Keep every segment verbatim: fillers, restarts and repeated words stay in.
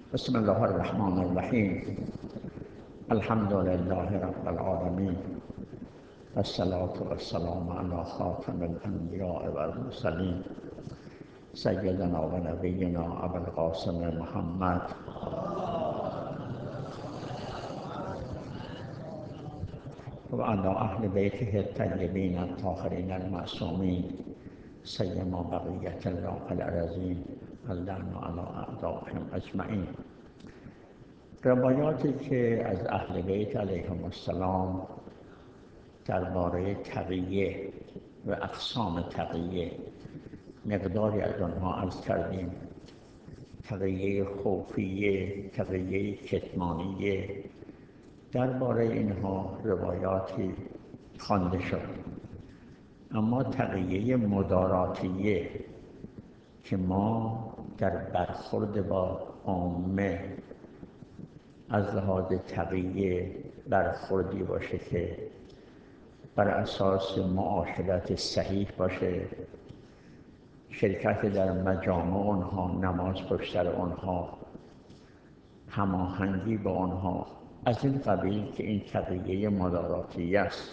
بسم الله الرحمن الرحیم. الحمد لله رب العالمین، الصلاة والسلام علی خاتم الانبیاء والمرسلین، سیدنا و نبینا ابوالقاسم محمد و علی اهل بیته الطیبین الطاهرین المعصومین، سیما بقیة الله فی الارضین، اللهم علی اعدائهم اجمعین. روایاتی که از اهل بیت علیهم السلام درباره تقیه و اقسام تقیه مقداری از آنها عرض کردیم. تقیه خوفیه، تقیه کتمانیه، درباره اینها روایاتی خوانده شد. اما تقیه مداراتیه که ما در برخورد با عامه از لحاظ تقیه برخوردی باشه که بر اساس معاشرت صحیح باشه، شرکت در مجامع آنها، نماز پشت سر آنها، هماهنگی با آنها، از این قبیل که این تقیه مداراتیه است.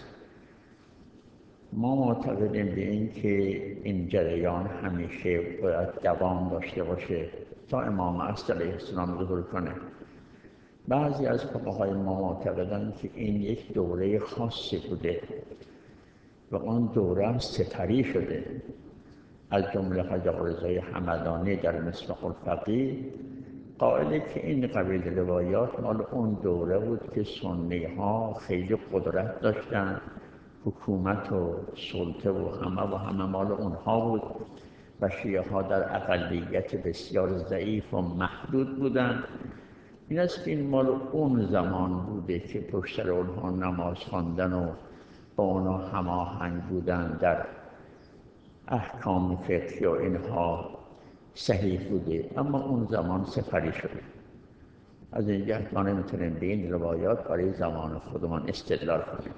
ما معتقدیم به این که این جریان همیشه باید دوام داشته باشه تا امام عصر علیه السلام ظهور کنه. بعضی از فقهای ما معتقدند که این یک دوره خاصی بوده و اون دوره سپری شده. از جمله حاج آقا رضای همدانی در مصباح الفقیه قائله که این قبیل روایات مال اون دوره بود که سنی ها خیلی قدرت داشتن، حکومت و سلطه و همه و همه مال اونها بود و شیعه ها در اقلیت بسیار ضعیف و محدود بودند. این است که این مال اون زمان بوده که پشت سر اونها نماز خواندن و با اونها هماهنگ بودن در احکام فقهی و اینها صحیح بوده، اما اون زمان سپری شده. از این جهت ما نمیتونیم به این روایات برای زمان خودمان استدلال کنیم.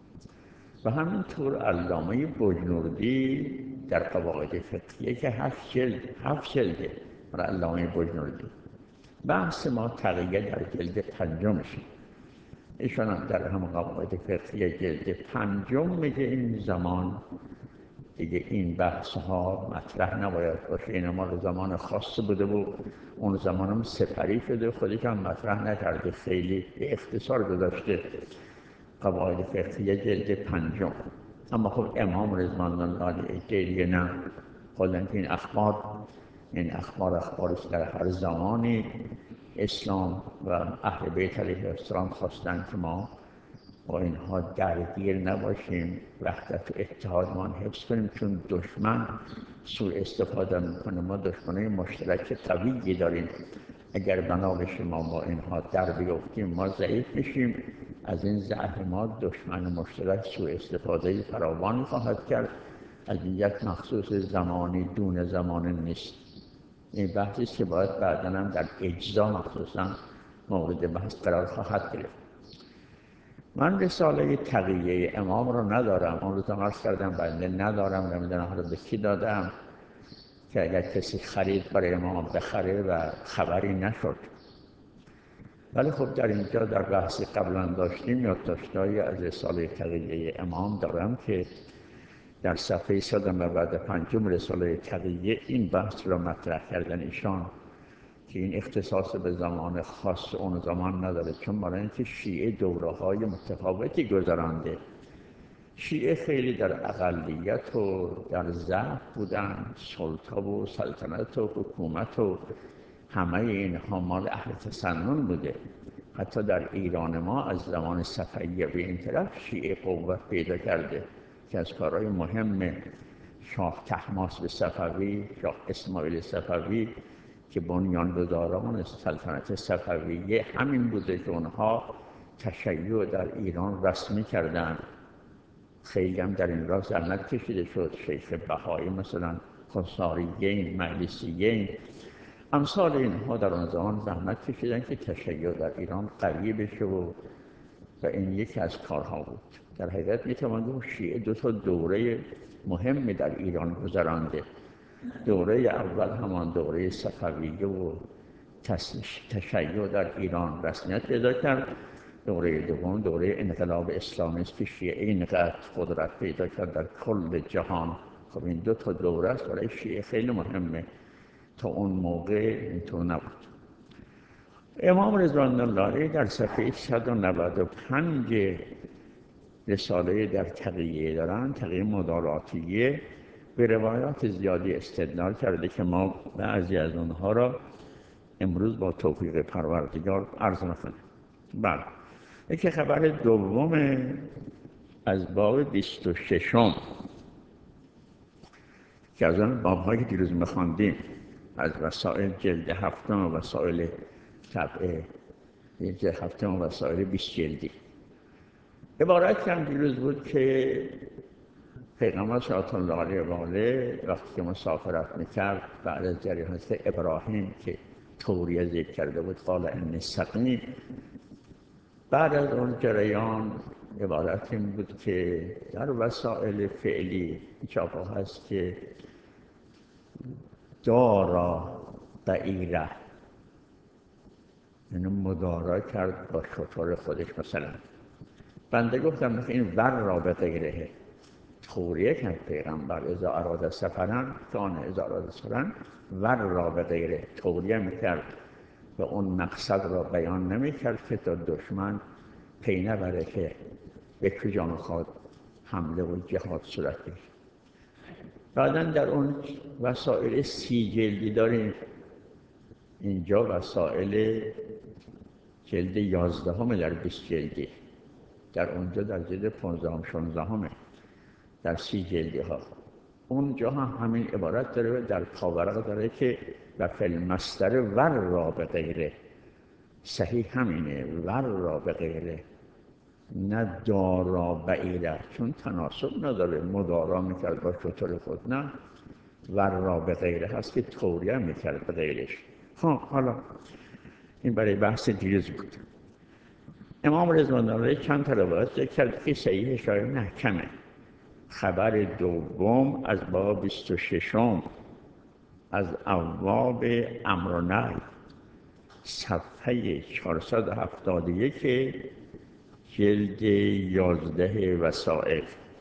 و همینطور علامه بجنوردی در قواعد فقهیه که هفت جلد هفت جلده برای علامه بجنوردی، بحث ما تقیه در جلد پنجمش، ایشان هم در هم قواعد فقهیه جلد پنجم میگه این زمان دیگه این بحث ها مطرح نباید باشه، این مال زمان خاص بوده و اون زمان هم سپری شده، خودش هم مطرح نکرده، خیلی به اختصار گذاشته قواعد فقهیه جلد پنجم. اما خب امام رضوان الله علیه دیگه نه، خودن که این اخبار این اخبار اخبارش در هر زمانی اسلام و اهل بیت علیه السلام خواستن که ما با اینها درگیر نباشیم، وحدت و اتحادمان حفظ کنیم، چون دشمن سوء استفاده میکنه. ما دشمنای مشترک قوی داریم، اگر بنا بشه ما با اینها در بیفتیم ما ضعیف میشیم. از این ضعف ما دشمن مشترک سوء استفاده فراوانی خواهد کرد. از یک مخصوص زمانی دون زمان نیست. این بحثی که باید بعداً هم در اجزا مخصوصاً مورد بحث قرار خواهد گرفت. من رساله تقیه امام رو ندارم، اون روز عرض کردم بنده ندارم، نمیدونم حالا به کی دادم که اگر کسی خرید برای امام بخره و خبری نشد. ولی خب در اینجا در بحثی قبلا داشتیم یادداشت‌هایی از رساله تقیه امام دارم که در صفحه صد و نود و پنج رساله تقیه این بحث را مطرح کردن ایشان که این اختصاص به زمان خاص اون زمان نداره، چون برای اینکه شیعه دوره‌های متفاوتی گذرانده. شیعه خیلی در اقلیت و در ضعف بودن، سلطه و سلطنت و حکومت و همه اینها مال اهل تسنن بوده. حتی در ایران ما از زمان صفویه به این طرف شیعه قوت پیدا کرده که از کارهای مهم شاه طهماسب صفوی، شاه اسماعیل صفوی که بنیانگذاران سلطنت صفویه همین بوده که اونها تشیع در ایران رسمی کردند. خیلی هم در این راه زحمت کشیده شد. شیخ بهایی مثلا، خساریین، مجلسیین، امثال اینها در آن زمان زحمت کشیدن که تشیع در ایران قوی بشه و و این یکی از کارها بود. در حقیقت میتوان گفت شیعه دو تا دوره مهمی در ایران گذرانده. دوره اول همان دوره صفویه و تشیع در ایران رسمیت پیدا کرد. دوره دوم دوره انقلاب اسلامی است که شیعه اینقدر قدرت پیدا کرد در کل جهان. خب این دو تا دوره است برای شیعه خیلی مهمه، تا اون موقع اینطور نبود. امام رضوان الله علیه در صفحه صد و نود و پنج رساله در تقیه دارن، تقیه مداراتیه، به روایات زیادی استدلال کرده که ما بعضی از اونها را امروز با توفیق پروردگار عرض می‌کنیم. بله، یکی خبر دوم از باب بیست و ششم که از آن باب‌هایی که دیروز می‌خواندیم از وسائل جلد هفتم و وسائل طبع جلد هفتم و وسائل بیست جلدی عبارت هم دیروز بود که پیغمبر صلی الله علیه و آله وقتی که مسافرت میکرد بعد از جریان ابراهیم که توریه ذکر کرده بود قال انی سقیم، بعد از اون جریان عبارت این بود که در وسائل فعلی چاپا هست که دارا بعیره، یعنی مدارا کرد با شتر خودش. مثلا بنده گفتم این ور را به غیره توریه کرد پیغمبر اذا اراد سفرن کان اذا اراد سفرن ور را به غیره توریه میکرد و اون مقصد را بیان نمیکرد که تا دشمن پی نبره که به کجا میخواد حمله و جهاد صورت بگیره. بعداً در اون وسائل سی جلدی داریم، اینجا وسائل جلد یازدهم در بیست جلدی، در اونجا در جلد پانزدهم شانزدهم در سی جلدی ها. اونجا هم همین عبارت داره و در پاورق داره که و فی المصدر ور را به غیره، صحیح همینه، ور را به غیره، نه دارا بعیره، چون تناسب نداره مدارا میکرد با شتر خود، نه ور را به غیره هست که توریه میکرد به غیرش. ها حالا این برای بحث دیروز بود. امام رضوان الله چند تا روایت ذکر کرد که صحیح شاید محکمه. خبر دوم از باب بیست و ششم از ابواب امر و نهی، صفحه چهارصد و هفتاد و یک جلد یازده وسائل.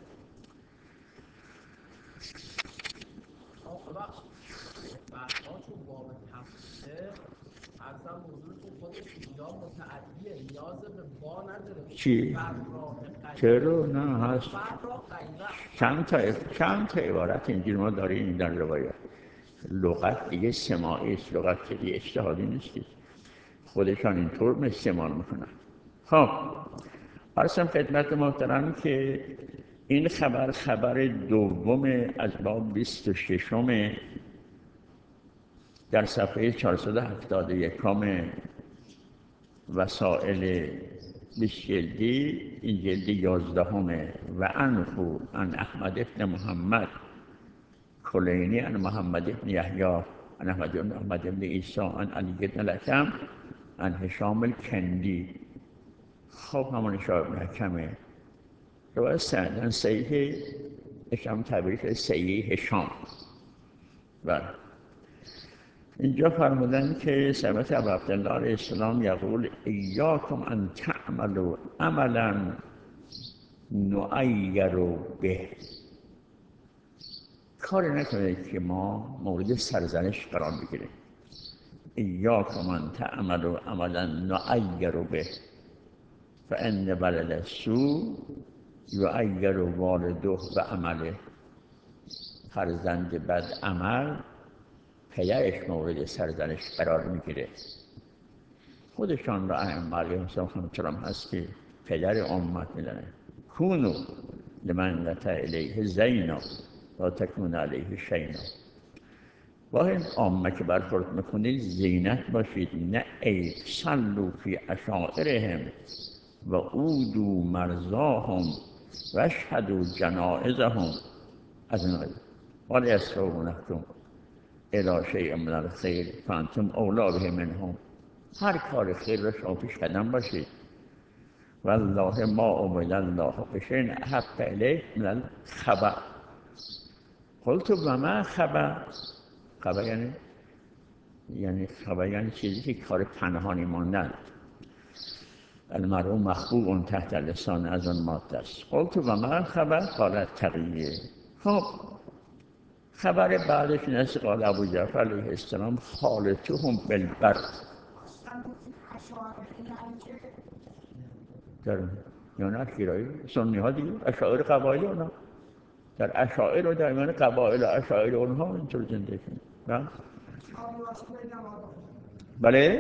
چی؟ چرا؟ نه هست. چند تا چند تا عبارت اینجور ما داریم در روایات. لغت دیگه سماعی است، لغت که دیگه اجتهادی نیست، خودشان اینطور استعمال میکنن. خب عرضم خدمت محترم که این خبر خبر دوم از باب بیست و ششم در صفحه چهارصد و هفتاد و یک وسائل بیست جلدی، این جلد یازدهم و عنه عن احمد بن محمد کلینی عن محمد بن یحیی عن احمد بن محمد بن عیسی عن علی بن الحکم عن هشام الکندی. خب همون هشام بن الحکمه روایت سندن صحیح، هشام تعبیر شده صحیح هشام. بله اینجا فرمودن که سمعت ابا عبدالله علیه السلام یقول ایاکم ان تعملوا عملا نعیر به، کاری نکنید که ما مورد سرزنش قرار بگیریم. ایاکم ان تعملوا عملا نعیر به فان ولد السوء یعیر والده و عمله، فرزند بد عمل پدرش مورد سرزنش قرار میگیره. خودشان را ائمه علیهم السلام همچنان هست که پدر امت میدنه کونو لمن نطع الیه زینا و تکون علیه شینا. با این عامه که برخورد میکنید زینت باشید، نه ای صلو فی اشاعرهم و عودوا مرضاهم و اشهدوا جنائزهم. از این آیه ولی یسرونکم الی شیء من الخیر فانتم اولی به منهم، هر کار خیر را شما پیش قدم باشید. والله ما عبد الله بشیء احب الیه من الخبر. قلت و ما خبر؟ خبر یعنی یعنی خبر یعنی چیزی که کار پنهانی ماندن. المرء مخبوء تحت لسان از آن ماده است. قلت و ما خبر قالت تقیه. خب خبر بعدش این است قال ابو جعفر علیه السلام خالتهم بالبر. در یونان شیرایی سنی ها دیگه اشاعره قبایل اونا در اشاعره و در میان قبایل و اشاعره اونها اینطور زندگی کنن. بله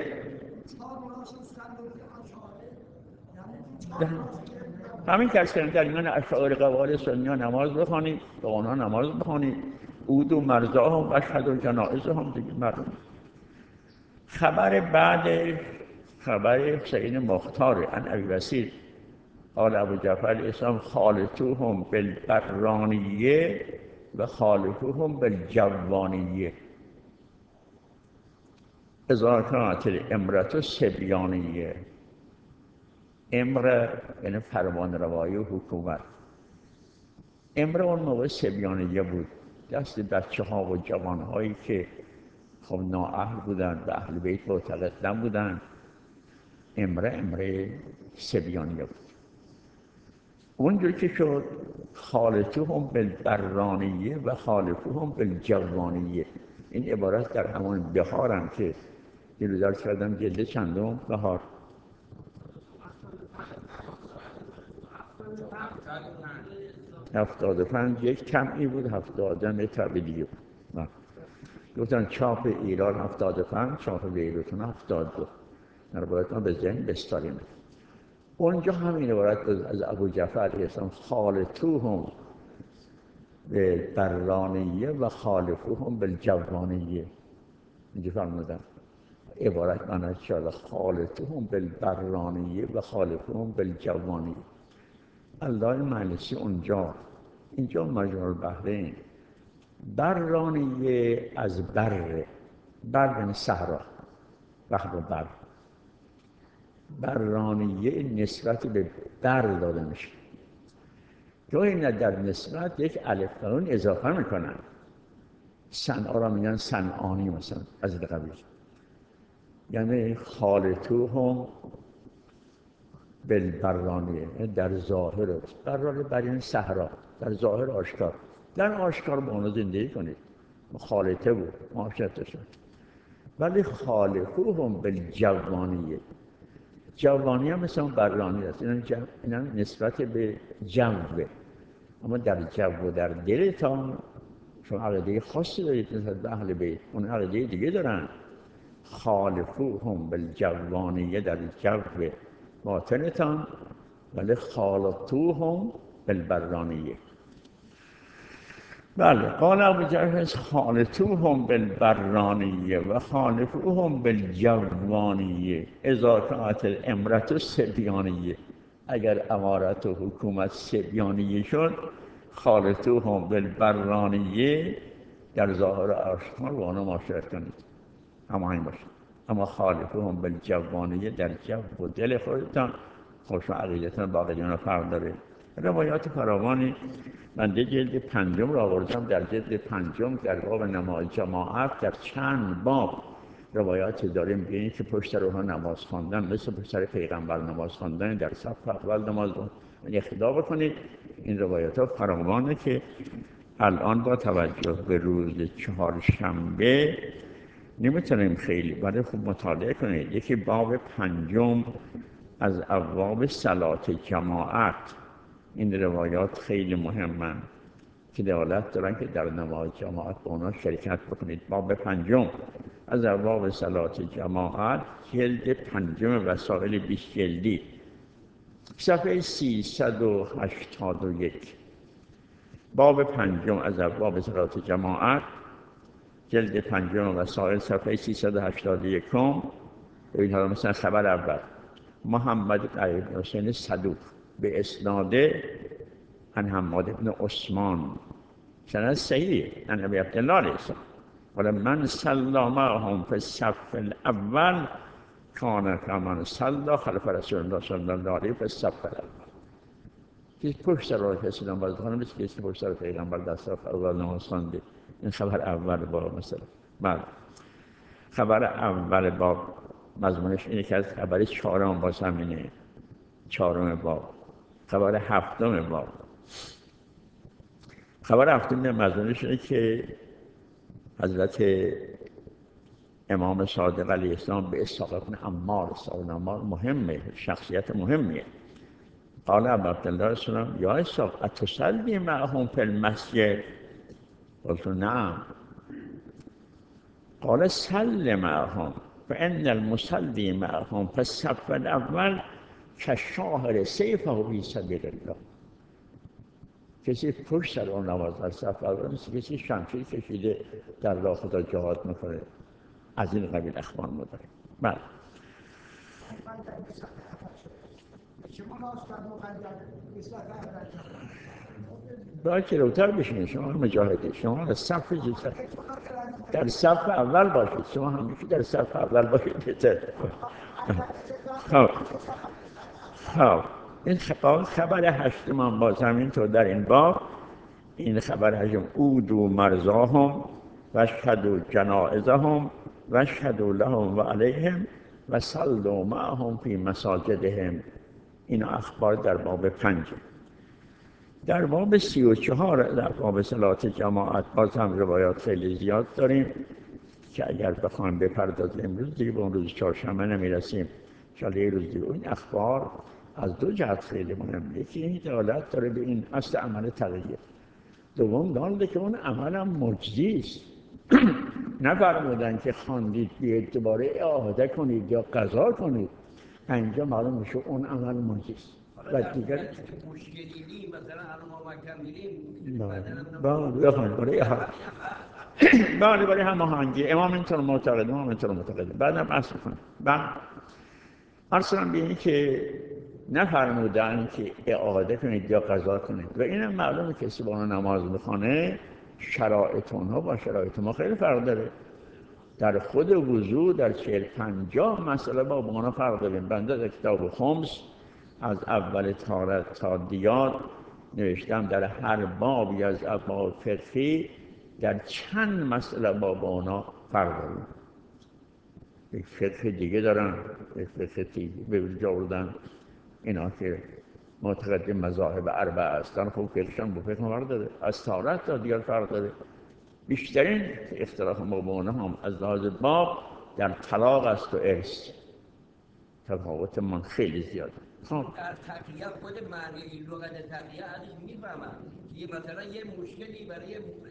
همین که اصلا در میان اشاعره قبایل سنی ها نماز بخوانید به اونها نماز بخوانید عود و مرزا هم و شهد و جنائز هم دیگه مردم. خبر بعدش خبر حسین مختار عن ابی بصیر قال ابو جعفر علیه السلام خالطوهم بالبرانیه و خالفوهم بالجوانیه. اذا کانت الامرأة صبیانیه. امر یعنی فرمان روایی و حکومت. امر اون موقع صبیانیه بود، دست بچه ها و جوان هایی که خب نااهل بودن به اهل بیت معتقد نبودن. امر امر صبیانیه بود. اونجور که شد خالطوهم بالبرانیه و خالفوهم بالجوانیه. این عبارت در همون بهار هم که دیروز عرض کردم جلد چندم بهار هفتاد و پنج یک کمی بود، هفتادم طبیعی بود. گفتن چاپ ایران هفتاد و پنج، چاپ بیروتون هفتاد و دو. باید ما به ذهن بستاریم. اونجا همین عبارت از ابو جعفر علیه السلام خالطوهم بالبرانیه و خالفوهم بالجوانیه اینجا فرمودن. عبارت معنی شده خالطوهم بالبرانیه و خالفوهم بالجوانیه. علای مجلسی اونجا اینجا مجموع البحرین برانیه از بر بر یعنی صحرا بحر و بر. برانیه نسبت به بر داده میشه. گاهی نه در نسبت یک الف قانون اضافه میکنن. صنعا را میگن صنعانی مثلا از این قبیل. یعنی خالطوهم بالبرانیه در ظاهر برانیه بر این صحرا در ظاهر آشکار در آشکار با اونو زندگی کنید. خالطه بود معاشرت شد. ولی خالفوهم بالجوانیه. جوانی هم مثل اون برانی است. این هم نسبت به جوه. اما در جو و در دلتان چون عقیده خاصی دارید نسبت به اهل بیت، اون عقیده دیگه دارن. خالفوهم بالجوانیه در جو باطنتان ولی خالطوهم بالبرانیه. بله قال ابو جعفر خالطوهم بالبرانیه و خالفوهم بالجوانیه اذا کانت الامرأة صبیانیه. اگر امارت و حکومت صبیانیه شد خالطوهم بالبرانیه در ظاهر آشکار با آنها معاشرت کنید هماهنگ باشید. اما خالفوهم بالجوانیه در جو و دل خودتان خوش و عقیدتان با عقیدتان فرق داره. روایات فراوانی بنده جلد پنجم را آوردم. در جلد پنجم در باب نماز جماعت در چند باب روایات داریم به این که پشت سر اونها نماز خواندن مثل پشت سر پیغمبر نماز خواندن در صف اول نماز اقتدا بکنید. این روایات ها فراوانه که الان با توجه به روز چهارشنبه نمیتونیم خیلی ولی خوب مطالعه کنید. یکی باب پنجم از ابواب صلات جماعت. این روایات خیلی مهمه که دلالت دارن که در نماز جماعت با اونا شرکت بکنید. باب پنجم از ابواب صلات جماعت جلد پنجم وسائل بیست جلدی صفحه سیصد و هشتاد و یک. باب پنجم از ابواب صلات جماعت جلد پنجم وسائل صفحه سیصد و هشتاد و یک. ببین حالا مثلا خبر اول محمد بن حسین صدوق به اسناده عن حماد بن عثمان سند صحیح عن ابی عبدالله علیه السلام ولی من صلی معهم فی الصف الاول کان کمن صلی خلف رسول الله صلی الله علیه فی الصف الاول. که پشت سر راه کسی نماز بخونه مثل کسی پشت سر پیغمبر در صف اول نماز خوانده. این خبر اول با مثلا. بله خبر اول باب مضمونش اینه که از خبر چهارم باز همینه، چهارم باب. خبر هفتم باب، خبر هفتم مضمونش اینه که حضرت امام صادق علیه السلام به اسحاق بن عمار، اسحاق بن عمار مهمه، شخصیت مهمیه. قال ابو عبدالله السلام یا اسحاق اتصلی معهم فی المسجد؟ قلت نعم. قال صل معهم فان المصلی معهم فی الصف الاول کالشاهر سیفه فی سبیل الله. کسی پشت سر اون نماز در صف اول مثل کسی شمشیر کشیده در راه خدا جهاد میکنه. از این قبیل اخبار ما داریم. بله. باید که روتر بشینید، شما مجاهدید، شما در صف در صف اول باشید، شما همیشه در صف اول باشید بهتر. خب خب این خبر هشتم باز همینطور در این باب، این خبر هشتم اودو مرضاهم و اشهدوا جنائزهم و اشهدوا لهم و علیهم و صلوا معهم فی مساجدهم. این اخبار در باب پنج. در باب سی و چهار در باب صلات جماعت باز هم روایات خیلی زیاد داریم که اگر بخوایم بپردازیم امروز دیگه به اون روز چهارشنبه نمیرسیم، انشاءالله یه روز دیگه. این اخبار از دو جهت خیلی مهمه. یکی این دلالت داره به این اصل عمل تقیه، دوم داره که اون عمل هم معجزی است. نفرمودن که خواندید بیاید دوباره اعاده کنید یا قضا کنید، اینجا معلوم میشه اون عمل معجزی است. و دیگر مشکلی مثلا الان ما مکه میریم بله بخواید برای احاده بله برای هماهنگی امام اینطور معتقد، امام اینطور معتقد. بعدم اصل کنید. بعد اصلا به این که نفرمودن که اعاده کنید یا قضا کنید و اینم معلومه که کسی با اون نماز بخونه شرایط اونها با شرایط ما خیلی فرق داره. در خود وضو در چهل پنجاه مسئله با اونها فرق داریم. بنده در کتاب خمس از اول طهارت تا دیات نوشتم در هر بابی از ابواب فقهی در چند مسئله با اونها فرق داریم. یک فقه دیگه دارن، یک فقه دیگه به جا بردن اینا که معتقد مذاهب اربعه هستن. خب فقهشان با فقه فرق داره، از طهارت تا دیگر فرق داره. بیشترین اختلاف ما با اونها هم از لحاظ باب در طلاق است و ارث. تفاوت من خیلی زیاده. در تقیه خود معنی لغت تقیه ازش میفهمم که مثلا یه مشکلی برای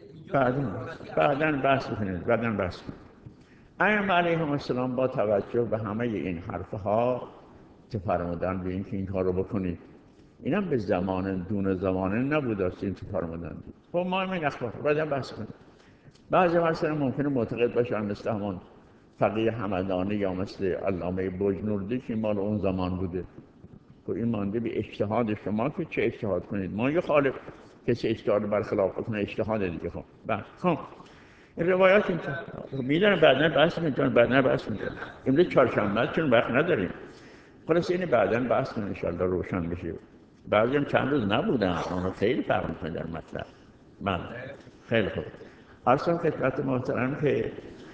بعداً بحث کنید، بعداً بحث کنید. ائمه علیهم السلام با توجه به همه این حرفها فرمودن به اینکه این کار رو بکنید. اینم به زمان دون زمانه نبود است این تو فرمودن. خب ما همین اخبار بعداً بحث کنید. بعضی مثلا ممکنه معتقد باشن مثل همون فقیه همدانی یا مثل علامه بجنوردی که مال اون زمان بوده. خب این مانده به اجتهاد شما که چه اجتهاد کنید. ما یه خالق کسی اجتهاد برخلاف کنه اجتهاد دیگه. خب بعد خب این روایات این میدونم بعداً بحث میکنم، بعداً بحث میکنم. امروز چهارشنبه چون وقت نداریم. خلاص این بعداً بحث کنیم ان شاء الله روشن بشه. بعضی هم چند روز نبودن، اونها خیلی فرق میکنه در مطلب. من خیلی خوب. اصلا خدمت محترم که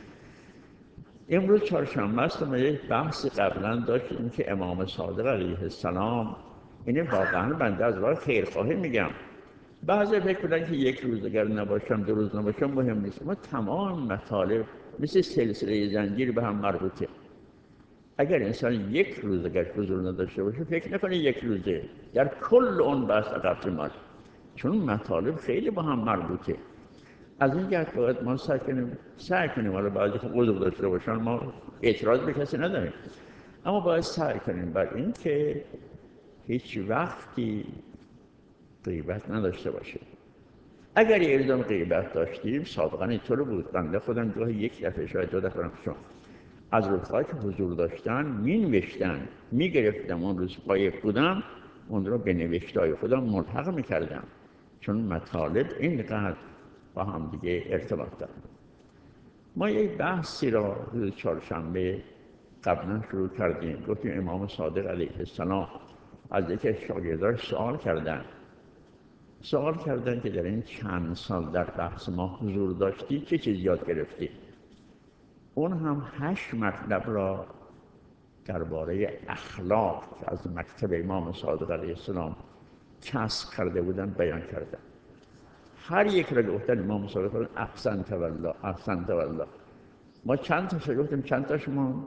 امروز چهارشنبه است و ما یک بحث قبلا داشتیم که امام صادق علیه السلام، این واقعا بنده از راه خیرخواهی میگم. بعضی فکر کنن که یک روز اگر نباشم دو روز نباشم مهم نیست. ما تمام مطالب مثل سلسله زنجیر به هم مربوطه. اگر انسان یک روز اگر حضور نداشته باشه فکر نکنه یک روزه در کل اون بحث عقب ماند، چون مطالب خیلی با هم مربوطه. از این جهت باید ما سعی کنیم سعی کنیم حالا بعضی خب عذر داشته باشن ما اعتراض به کسی نداریم، اما باید سعی کنیم بر این که هیچ وقتی غیبت نداشته باشه. اگر یه روزم غیبت داشتیم سابقا اینطور بود. بنده خودم گاهی یک دفعه شاید دو دفعه شد از روزهایی که حضور داشتن می نوشتن، می گرفتم اون روز قایق بودم اون رو به نوشتای خودم ملحق می کردم، چون مطالب اینقدر با هم دیگه ارتباط دارن. ما یک بحثی را روز چهارشنبه قبلا شروع کردیم. گفتیم امام صادق علیه السلام از یکی از شاگرداش سوال کردن سوال کردن که در این چند سال در بحث ما حضور داشتی چه چیز یاد گرفتی؟ اون هم هشت مطلب را درباره اخلاق که از مکتب امام صادق علیه السلام کسب کرده بودن بیان کردن. هر یک را گفتن امام صادق علیه احسنت والله احسنت والله. ما چند تاش گفتیم، چند تاش ما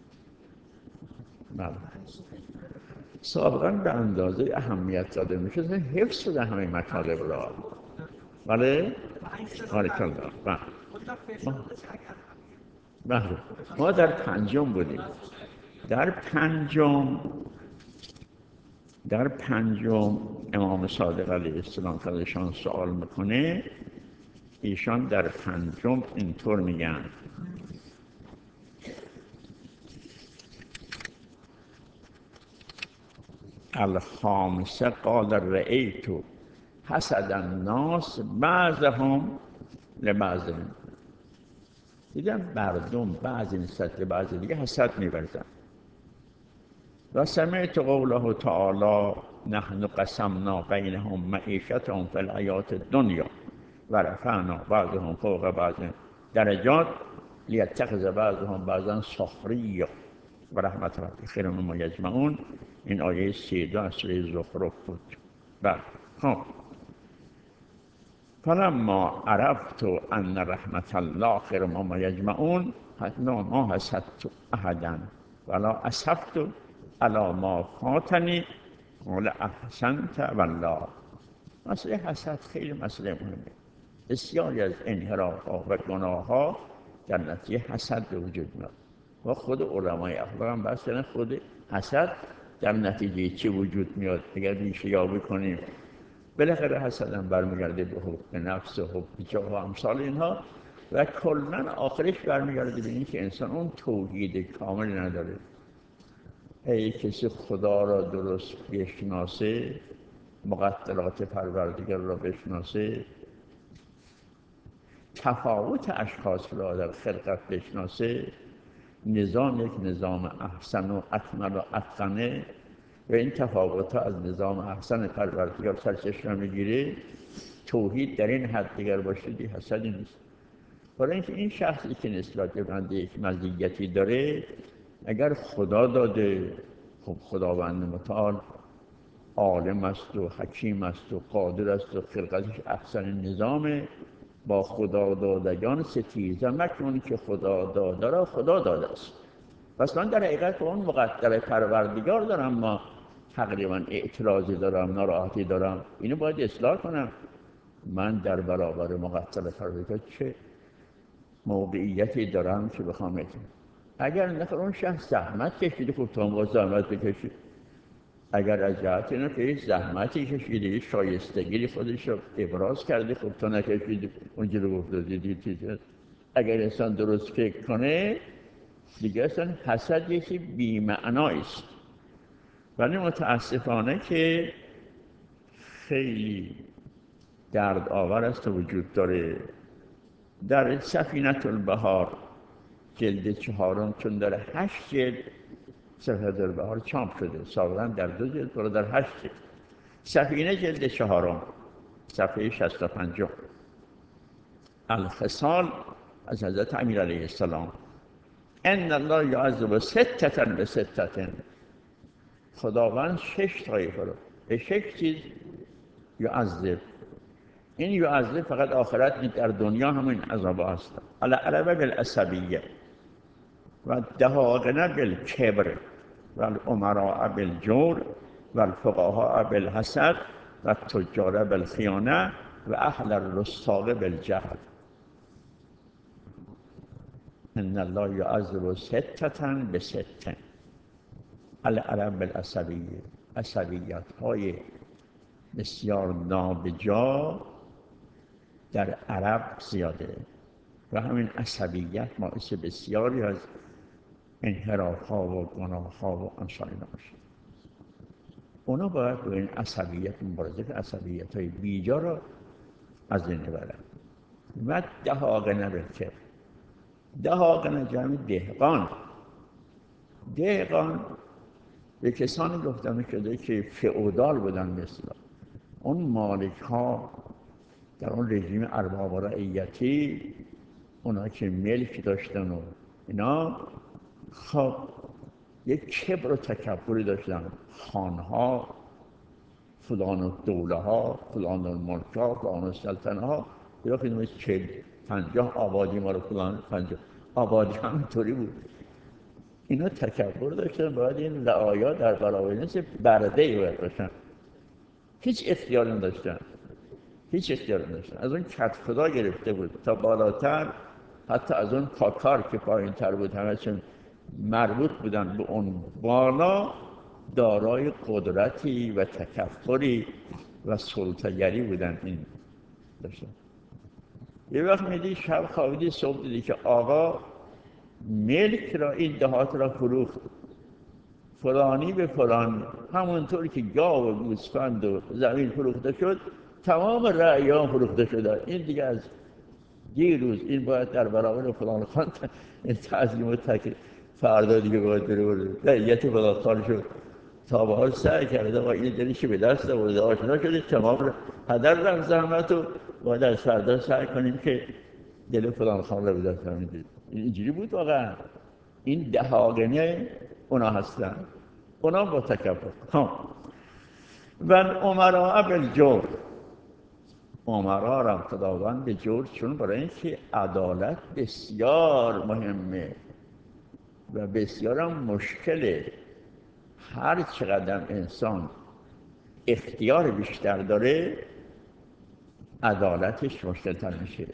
بله سابقا به اندازه اهمیت داده میشه حفظ شده همه مطالب را. بله بارک الله. بله بله ما در پنجم بودیم. در پنجم در پنجم امام صادق علیه السلام که ازشان سوال میکنه، ایشان در پنجم اینطور میگن: الخامسه قال رأیت حسد الناس بعضهم لبعضهم. دیدم مردم بعضی نسبت به بعضی دیگه حسد می‌ورزن. و سمعت قوله تعالی نحن قسمنا بینهم معیشتهم فی الحیاة الدنیا و رفعنا بعضهم فوق بعض درجات لیتخذ بعضهم بعضا سخریا و رحمت ربک خیر مما یجمعون. این آیه سی و دو از سوره زخرف بود. بله خب فلما عرفت ان رحمت الله خیر مما یجمعون ما حسدت احدا ولا اسفت علی ما فاتنی قال احسنت والله. مسئله حسد خیلی مسئله مهمه. بسیاری از انحراف‌ها و گناه‌ها در نتیجه حسد به وجود میاد. و خود علمای اخلاق هم بحث کردن خود حسد در نتیجه چی وجود میاد. اگر ریشه یابی کنیم بالاخره حسد هم برمیگرده به حب نفس و حب جاه و امثال اینها و کلاً آخرش برمیگرده به این که انسان اون توحید کامل نداره. ای کسی خدا را درست بشناسه، مقدرات پروردگار را بشناسه، تفاوت اشخاص را در خلقت بشناسه، نظام یک نظام احسن و اکمل و اتقنه و این تفاوت ها از نظام احسن پروردگار سرچشمه میگیره، توحید در این حد دیگر باشه، دی حسدی نیست. برای اینکه این شخصی که نسبت به بنده یک مزیتی داره، اگر خدا داده، خب خداوند متعال عالم است و حکیم است و قادر است و خلقتش احسن نظامه. با خدا دادگان ستیزه مکن که خدا داده را خدا داده است. پس من در حقیقت اون مقدر پروردگار دارم، ما تقریبا اعتراضی دارم، ناراحتی دارم، اینو باید اصلاح کنم. من در برابر مقدر پروردگار چه موقعیتی دارم که بخوام اعتراض؟ اگر نفر اون شخص زحمت کشیده، خب تو هم باید زحمت بکشید. اگر از جهت اینه که هیچ زحمتی کشیده، شایستگی خودش رو ابراز کرده، خب تو نکشیدی اونجا رو گفت دیدی. اگر انسان درست فکر کنه دیگه اصلا حسد یکی بی‌معنایی است. ولی متاسفانه که خیلی درد آور است و وجود داره. در سفینة البحار جلد چهارم، چون داره هشت جلد سفینة البحار چاپ شده، سابقا در دو جلد برای در هشت جلد. سفینه جلد چهارم صفحه شصت و پنج، الخصال از حضرت امیر علیه السلام: ان الله یعذب ستة بستة. خداوند شش طایفه رو به شش چیز یعذب. این یعذب فقط آخرت نیست، در دنیا همین عذاب هست. العرب بالعصبیه و دهاقنه بالکبر و الامراء بالجور و الفقهاء بالحسد و التجار بالخیانه و اهل الرستاق بالجهل. ان الله یعذب ستة بستة. العرب بالعصبیه، عصبیت های بسیار نابجا در عرب زیاده و همین عصبیت باعث بسیاری از انحراف ها و گناه ها و امثال اینا باشه. اونا باید با این عصبیت مبارزه که عصبیت های بیجا را از این برن. و دهاقنه بالکبر. دهاقنه جمع دهقان. دهقان به کسانی گفتن شده که فئودال بودن. مثل اون مالک ها در اون رژیم ارباب و رعیتی، اونا که ملک داشتن و اینا خب یک کبر و تکبری داشتن، خانها، فلان و دوله ها، فلان و ملک ها، فلان و سلطنه ها، یا که نمیشه چهل پنجاه آبادی ما رو فلان پنجاه آبادی همینطوری بود. اینا تکبر داشتن، باید این رعایا در برابر مثل برده ای باید باشن، هیچ اختیاری نداشتن، هیچ اختیاری نداشتن. از اون کدخدا گرفته بود تا بالاتر، حتی از اون کاکار که پایین تر بود، همشون مربوط بودن به اون بالا، دارای قدرتی و تکبری و سلطه‌گری بودن. این داشتن. یه وقت میدی شب خوابیدی، صبح دیدی که آقا ملک را، این دهات را فروخت، فلانی به فلان، همونطور که گاو و گوسفند و زمین فروخته شد، تمام رعیا فروخته شده. این دیگه از دیروز این باید در برابر فلان خان این تعظیم و تکریم، فردا دیگه باید بره بره رعیت فلان خان شد. تا به حال سعی کرده و این دلیش به دست آورده، آشنا شده، تمام هدر رفت زحمت و باید از فردا سعی کنیم که دل فلان خان رو به دست آورده. اینجوری بود واقعا. این دهاگنه اونا هستن، اونا با تکبر. و امراء بالجور، امرا را خداوند به جور، چون برای اینکه عدالت بسیار مهمه و بسیار هم مشکله. هر چقدر انسان اختیار بیشتر داره، عدالتش مشکل‌تر میشه.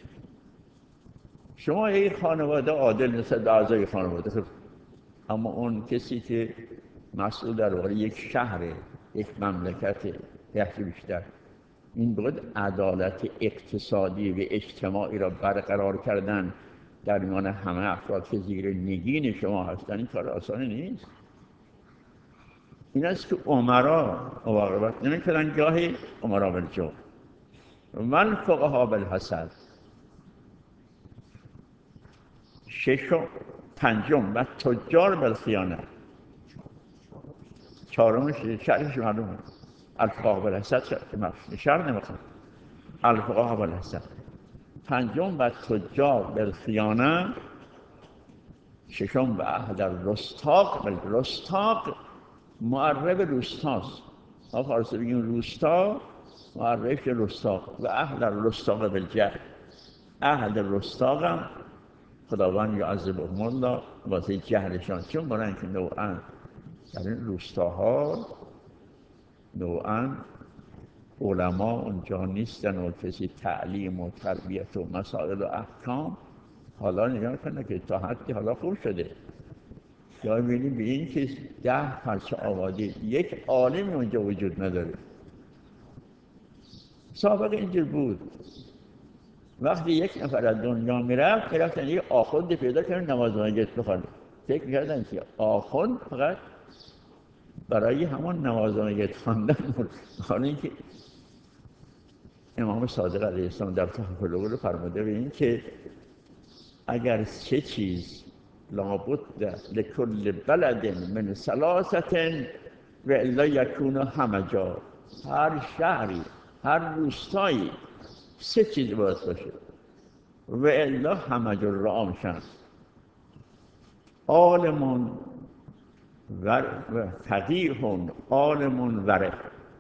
شما یک خانواده عادل نسبت به اعضای خانواده، خب اما اون کسی که مسئول درباره یک شهر، یک مملکت، یکی بیشتر، این بود عدالت اقتصادی و اجتماعی را برقرار کردن در میان همه افراد که زیر نگین شما هستن. این کار آسانی نیست. این است که امرا مواقبت نمی‌کنن، گاهی امرا بالجور و الفقها بالحسد. ششم پنجم و تجار بالخیانه. چهارمش شرحش معلومه، الفقها بالحسد شرح نمیخوام، الفقها بالحسد. پنجم و تجار بالخیانه. ششم و اهل الرستاق بالرستاق. معرب روستاست، ما فارسی بگیم روستا، معرب رستاق. و اهل الرستاق بالجهل. اهل الرستاق هم خداوند یعذبهم الله واسه جهلشان، چون برای اینکه نوعا در این روستاها نوعا علما اونجا نیستن و کسی تعلیم و تربیت و مسائل و احکام. حالا نگاه کنه که تا حدی حالا خوب شده، یا می‌بینیم به این که ده پرچه آبادی یک عالم اونجا وجود نداره. سابق اینجور بود، وقتی یک نفر از دنیا میرفت میرفتن یک آخوند پیدا کردن نماز مهجد بخوانه. فکر می‌کردن که آخوند فقط برای همون نماز مهجد خواندن بود. حالا اینکه امام صادق علیه السلام در تحفه الاول فرموده به این که اگر سه چیز لابد لکل بلد من ثلاثة و الا یکون همجا، هر شهری، هر روستایی سه چیز باید باشه و الا همجا را میشن. عالمون و فقیهون، عالمون ورع.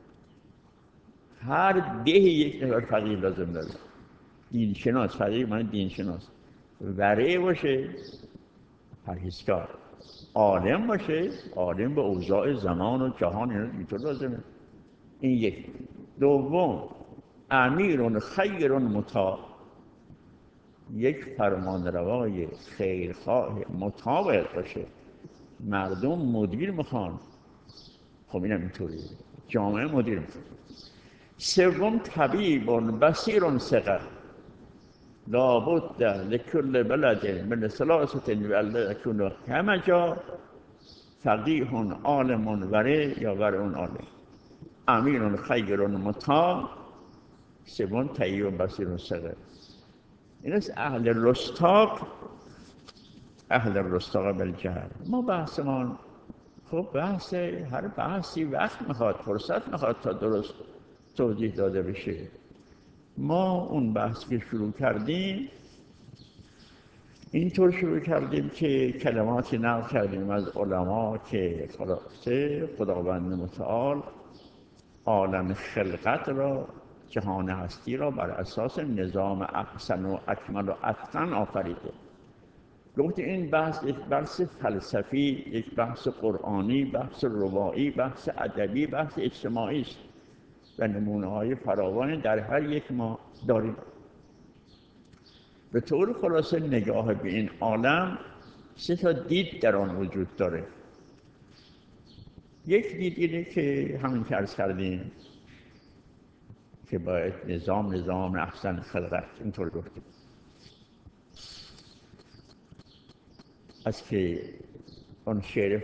هر ده یک نفر فقیه لازم داره، دینشناس. فقیه معنی دینشناس. ورع باشه، پرهیزکار. عالم باشه، عالم به اوضاع زمان و جهان، اینا اینطور لازمه. این یک. دوم امیر خیر مطاع، یک فرمانروای خیرخواه مطاع باید باشه. مردم مدیر میخوان، خب اینم اینطوریه، جامعه مدیر میخوان. سوم طبیب بصیر ثقه، لابد لکل بلد من ثلاثة و الا یکون همجا فقیه عالم ورع یا ورع عالم. امیر خیر مطاع. سوم طیب بصیر ثقه. این است اهل رستاق، اهل الرستاق بالجهل. ما بحثمان خب بحث، هر بحثی وقت میخواد، فرصت میخواد تا درست توضیح داده بشه. ما اون بحث که شروع کردیم اینطور شروع کردیم که کلماتی نقل کردیم از علما که خلاصه خداوند متعال عالم خلقت را، جهان هستی را بر اساس نظام احسن و اکمل و اتقن آفریده. گفت این بحث یک بحث فلسفی، یک بحث قرآنی، بحث روایی، بحث ادبی، بحث اجتماعی است و نمونه‌های فراوانی در هر یک ما داریم. به طور خلاصه نگاه به این عالم سه تا دید در آن وجود داره. یک دید اینه که همین که عرض کردیم که باید نظام نظام احسن خلقت، اینطور گفتیم. از که اون شعر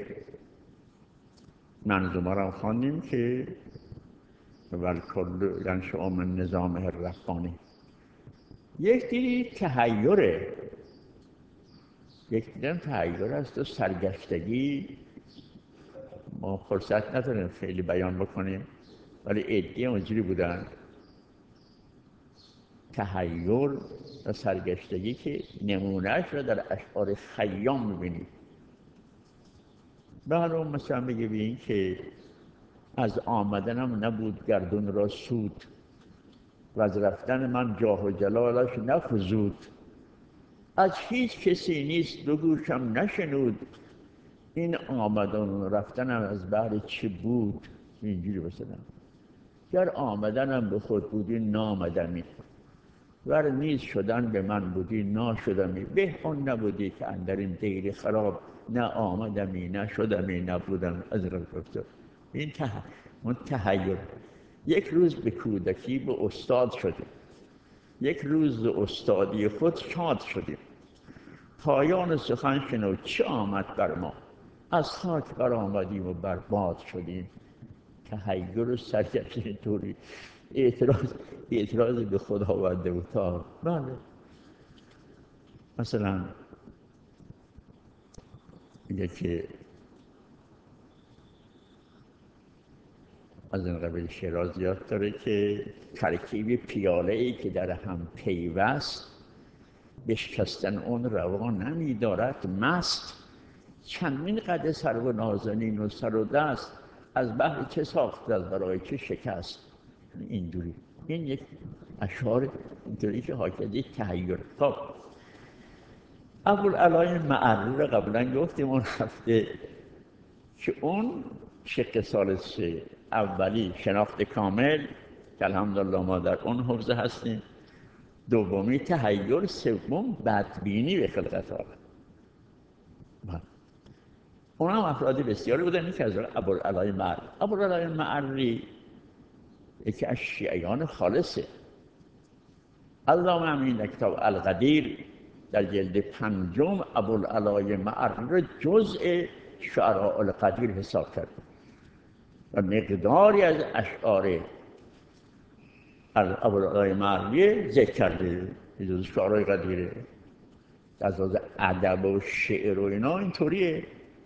منظومه را خواندیم که والکل ینشأ من نظامه الربانی. یک دیدی تحیره، یک دیدم تحیر است و سرگشتگی. ما فرصت نداریم خیلی بیان بکنیم، ولی عده‌ای اونجوری بودن، تحیر و سرگشتگی که نمونهش را در اشعار خیام می‌بینیم. بعد مثلا بگه ببین که از آمدنم نبود گردون را سود و از رفتن من جاه و جلالش نفزود. از هیچ کسی نیست دو گوشم نشنود، این آمدن و رفتنم از بهر چه بود. اینجوری بسنم گر آمدنم به خود بودی نامدمی، ور نیز شدن به من بودی ناشدمی. به آن نبودی که اندر این دیر خراب، نه آمدمی نه شدمی نبودم از رفت. این ته... اون تحیر. یک روز به کودکی به استاد شدیم، یک روز به استادی خود شاد شدیم. پایان سخن شنو چه آمد بر ما، از خاک بر آمدیم و برباد شدیم. تحیر و سرگشتگی طوری اعتراض اعتراض به خداوند متعال. بله مثلا میگه که از این قبیل شعرها زیاد داره که ترکیب پیاله ای که در هم پیوست، بشکستن اون روا نمی دارد مست. چندین قد سرو نازنین و سر و دست، از بهر چه ساخت از برای چه شکست. اینجوری این یک اشعار اینطوری که حاکیه تحیر. خب ابوالعلای معری رو قبلا گفتیم اون هفته که اون شق ثالث اولی شناخت کامل که الحمدلله ما در اون حوزه هستیم، دومی تحیر، سوم بدبینی به خلقت ها. اون هم افرادی بسیاری بودن. یکی از ابوالعلای معری. ابوالعلای معری یکی از شیعیان خالصه. علامه امین در کتاب القدیر در جلد پنجم ابوالعلای معری را جزء شعراء القدیر حساب کرد و مقداری از اشعار ابوالعلای معری ذکر کرده. جزء شعراء قدیره. از لحاظ ادب و شعر و اینا اینطوریه.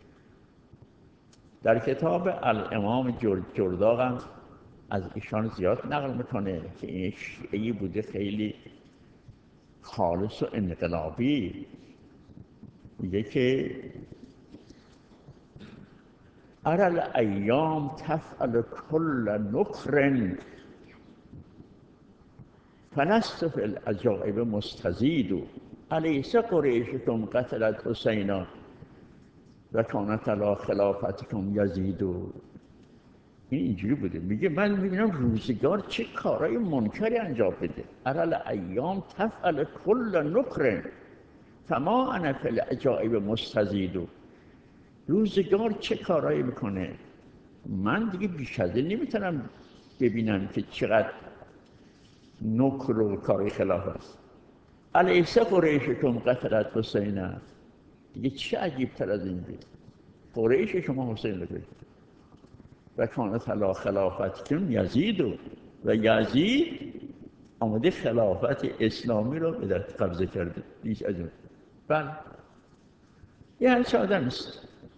در کتاب الامام جرداق هم از ایشان زیاد نقل میکنه که این شیعی بوده خیلی خالص و انقلابی. میگه که اری الایام تفعل کل نکر، فلست فی العجایب مستزید. الیس قریشکم قتلت حسینا و کانت علی خلافتکم یزید. این اینجوری بوده. میگه من میبینم روزگار چه کارهای منکری انجام بده. اری الایام تفعل کل نکر فما انا فی العجایب مستزید. روزگار چه کارهایی میکنه، من دیگه بیش از این نمیتونم ببینم که چقدر نکر و کاری خلاف است. الیس قریشکم قتلت حسینا. دیگه چه عجیب تر از این بود. قریش شما حسین رو بگید و کانت علی خلافتکم یزید. و یزید آمده خلافت اسلامی رو به دست قبضه کرده. بیش از اون. بله یه همچه آدم است.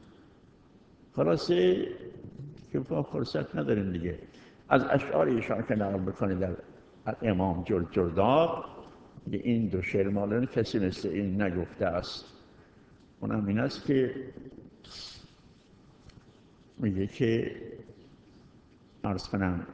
خلاصه که ما فرصت نداریم دیگه. از اشعار ایشان که نقل بکنه در امام جرداق این دو شعر مالن کسی مثل این نگفته است. اونم این است که میگه که عرض کنم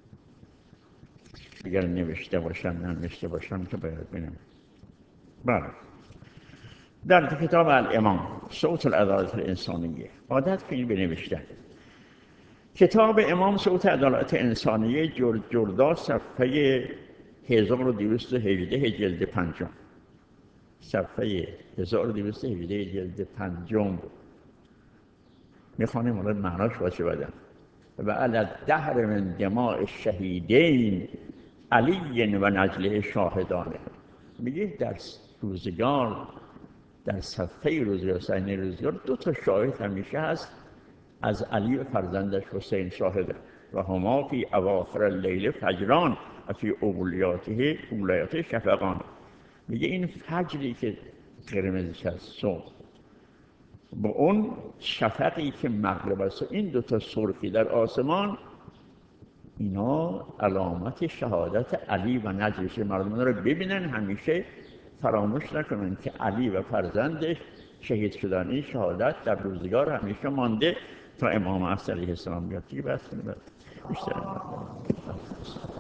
اگر نوشته باشم ننوشته باشم که باید بینم. بله، در کتاب الامام صوت العدالت الانسانیه عادت کنید بنوشتن. کتاب امام صوت عدالت انسانیه جردا صفحه هزار و دویست و هجده جلد پنجم، صفحه هزار و دویست و هجده جلد پنجم میخوانیم حالا معناش باشه بدم. و علی الدهر من دماء الشهیدین علی و نجله شاهدانه. میگه در روزگار، در صفحه روزگار، صحنه روزگار دو تا شاهد همیشه هست از علی و فرزندش حسین شاهده و هما فی اواخر اللیل فجران و فی اولیاته اولیاته شفقان. میگه این فجری که قرمزش از صبح با اون شفقی که مغرب است و این دوتا سرخی در آسمان، اینا علامت شهادت علی و نجلش. مردمان رو ببینن همیشه فراموش نکنن که علی و فرزندش شهید شدن. این شهادت در روزگار همیشه مانده تا امام عصر علیه السلام بیاد. دیگه بس کنه بیشتر